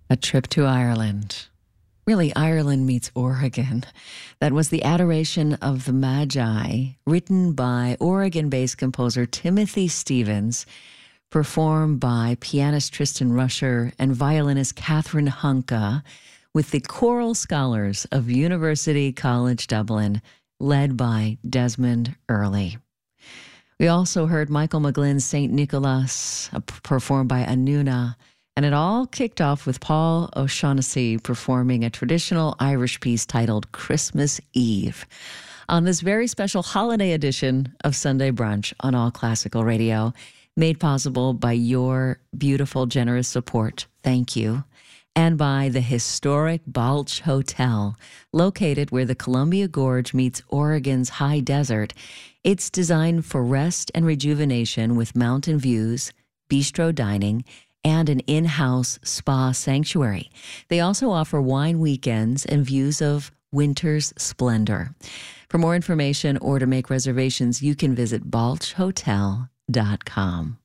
A Trip to Ireland. Really, Ireland meets Oregon. That was the Adoration of the Magi, written by Oregon-based composer Timothy Stevens, performed by pianist Tristan Rusher and violinist Catherine Hunka, with the choral scholars of University College Dublin, led by Desmond Early. We also heard Michael McGlynn's St. Nicholas, performed by Anuna, and it all kicked off with Paul O'Shaughnessy performing a traditional Irish piece titled Christmas Eve on this very special holiday edition of Sunday Brunch on All Classical Radio, made possible by your beautiful, generous support. Thank you. And by the historic Balch Hotel, located where the Columbia Gorge meets Oregon's high desert. It's designed for rest and rejuvenation with mountain views, bistro dining, and an in-house spa sanctuary. They also offer wine weekends and views of winter's splendor. For more information or to make reservations, you can visit balchhotel.com.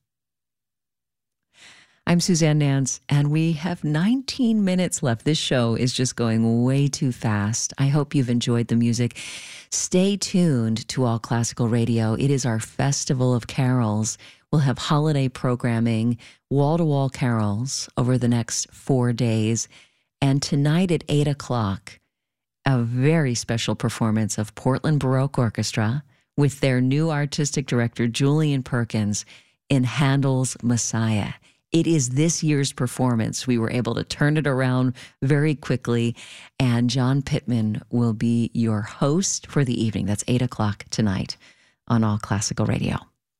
I'm Suzanne Nance, and we have 19 minutes left. This show is just going way too fast. I hope you've enjoyed the music. Stay tuned to All Classical Radio. It is our Festival of Carols. We'll have holiday programming, wall-to-wall carols over the next 4 days. And tonight at 8 o'clock, a very special performance of Portland Baroque Orchestra with their new artistic director, Julian Perkins, in Handel's Messiah. It is this year's performance. We were able to turn it around very quickly, and John Pittman will be your host for the evening. That's 8 o'clock tonight on All Classical Radio.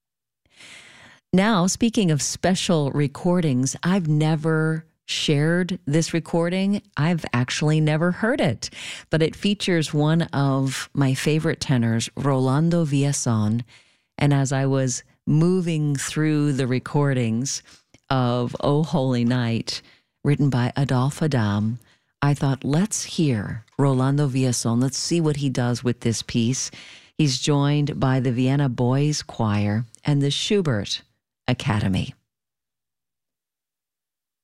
Now, speaking of special recordings, I've never shared this recording. I've actually never heard it, but it features one of my favorite tenors, Rolando Villazón. And as I was moving through the recordings of O Holy Night, written by Adolphe Adam, I thought, let's hear Rolando Villazón. Let's see what he does with this piece. He's joined by the Vienna Boys Choir and the Schubert Academy.